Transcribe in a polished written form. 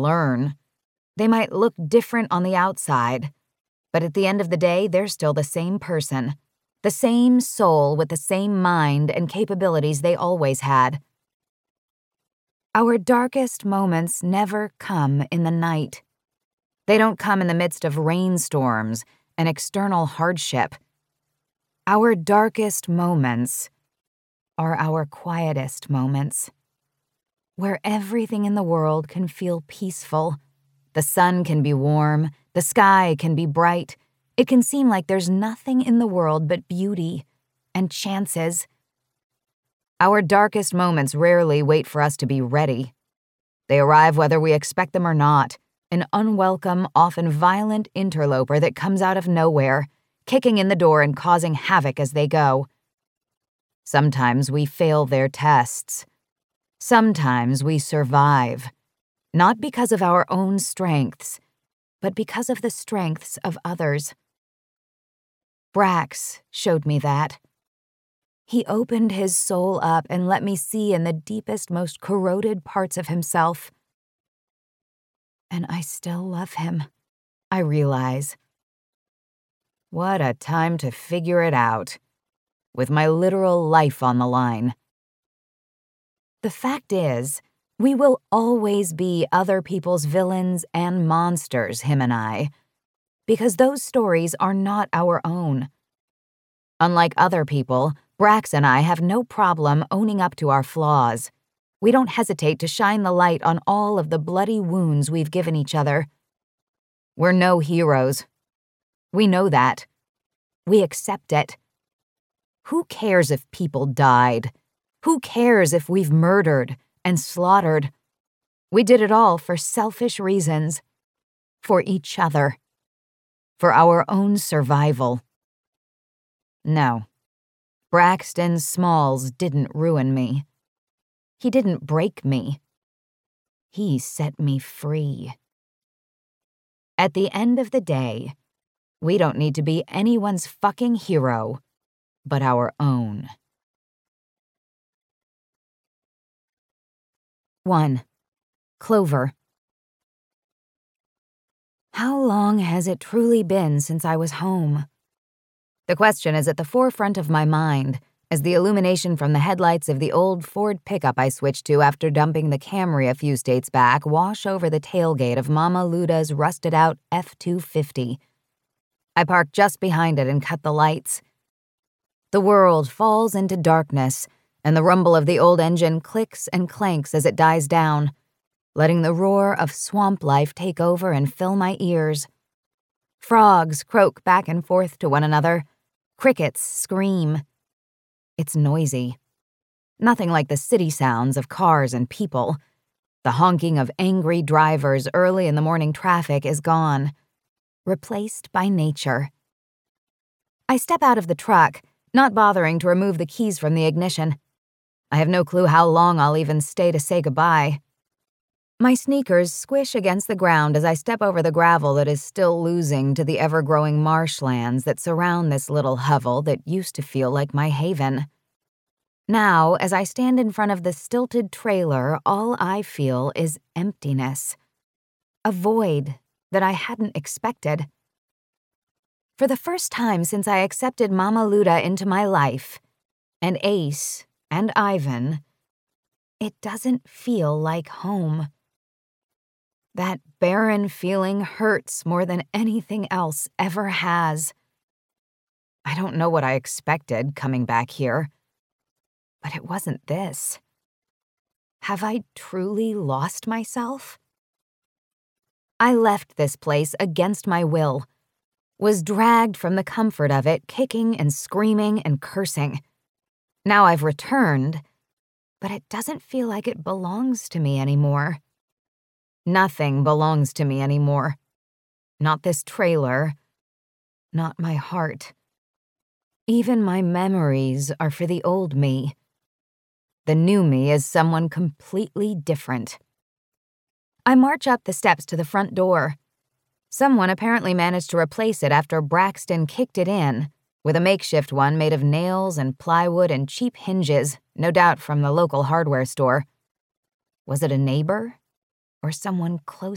learn. They might look different on the outside, but at the end of the day, they're still the same person, the same soul with the same mind and capabilities they always had. Our darkest moments never come in the night. They don't come in the midst of rainstorms and external hardship. Our darkest moments are our quietest moments, where everything in the world can feel peaceful. The sun can be warm, the sky can be bright. It can seem like there's nothing in the world but beauty and chances. Our darkest moments rarely wait for us to be ready. They arrive whether we expect them or not, an unwelcome, often violent interloper that comes out of nowhere, kicking in the door and causing havoc as they go. Sometimes we fail their tests. Sometimes we survive, not because of our own strengths, but because of the strengths of others. Brax showed me that. He opened his soul up and let me see in the deepest, most corroded parts of himself. And I still love him, I realize. What a time to figure it out, with my literal life on the line. The fact is, we will always be other people's villains and monsters, him and I, because those stories are not our own. Unlike other people, Brax and I have no problem owning up to our flaws. We don't hesitate to shine the light on all of the bloody wounds we've given each other. We're no heroes. We know that. We accept it. Who cares if people died? Who cares if we've murdered and slaughtered? We did it all for selfish reasons. For each other. For our own survival. No. Braxton Smalls didn't ruin me. He didn't break me. He set me free. At the end of the day, we don't need to be anyone's fucking hero, but our own. 1. Clover. How long has it truly been since I was home? The question is at the forefront of my mind as the illumination from the headlights of the old Ford pickup I switched to after dumping the Camry a few states back wash over the tailgate of Mama Luda's rusted-out F-250. I park just behind it and cut the lights. The world falls into darkness, and the rumble of the old engine clicks and clanks as it dies down, letting the roar of swamp life take over and fill my ears. Frogs croak back and forth to one another. Crickets scream. It's noisy. Nothing like the city sounds of cars and people. The honking of angry drivers early in the morning traffic is gone, replaced by nature. I step out of the truck, not bothering to remove the keys from the ignition. I have no clue how long I'll even stay to say goodbye. My sneakers squish against the ground as I step over the gravel that is still losing to the ever-growing marshlands that surround this little hovel that used to feel like my haven. Now, as I stand in front of the stilted trailer, all I feel is emptiness. A void that I hadn't expected. For the first time since I accepted Mama Luda into my life, and Ace, and Ivan, it doesn't feel like home. That barren feeling hurts more than anything else ever has. I don't know what I expected coming back here, but it wasn't this. Have I truly lost myself? I left this place against my will, was dragged from the comfort of it, kicking and screaming and cursing. Now I've returned, but it doesn't feel like it belongs to me anymore. Nothing belongs to me anymore. Not this trailer. Not my heart. Even my memories are for the old me. The new me is someone completely different. I march up the steps to the front door. Someone apparently managed to replace it after Braxton kicked it in, with a makeshift one made of nails and plywood and cheap hinges, no doubt from the local hardware store. Was it a neighbor? Or someone close